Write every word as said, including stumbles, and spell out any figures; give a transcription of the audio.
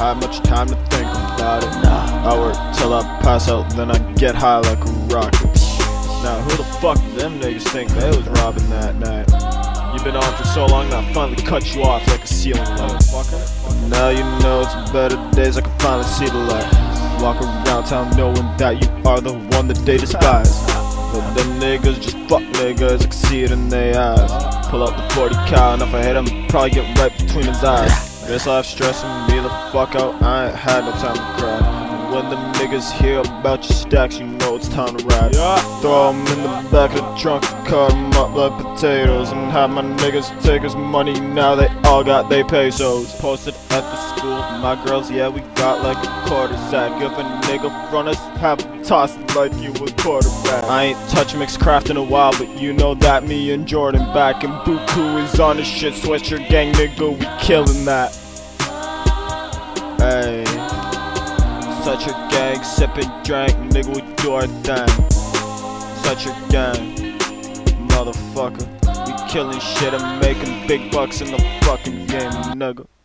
had much time to think about it. I work till I pass out, then I get high like a rocket. Now who the fuck them niggas think they was robbing that night? You been on for so long that I finally cut you off like a ceiling light. Now you know it's better days, I can finally see the light. Walk around town knowing that you are the one that they despise. But them niggas just fuck niggas, I can see it in their eyes. Pull out the forty cal, and if I hit him, probably get right between his eyes. This life stressing me the fuck out, I ain't had no time to cry. When the niggas hear about your stacks, you know it's time to ride. Throw 'em in the back of the trunk, cut 'em up like potatoes, and have my niggas take his money, now they all got they pesos. Posted at the school, my girls, yeah, we got like a quarter sack. If a nigga front us, have him toss it like you a quarterback. I ain't touched mixed craft in a while, but you know that me and Jordan back, and Buku is on his shit, sweatshirt gang nigga, we killing that. Hey, such a gang, sippin' drink, nigga, we do our thing. Such a gang, motherfucker. We killing shit and making big bucks in the fucking game, nigga.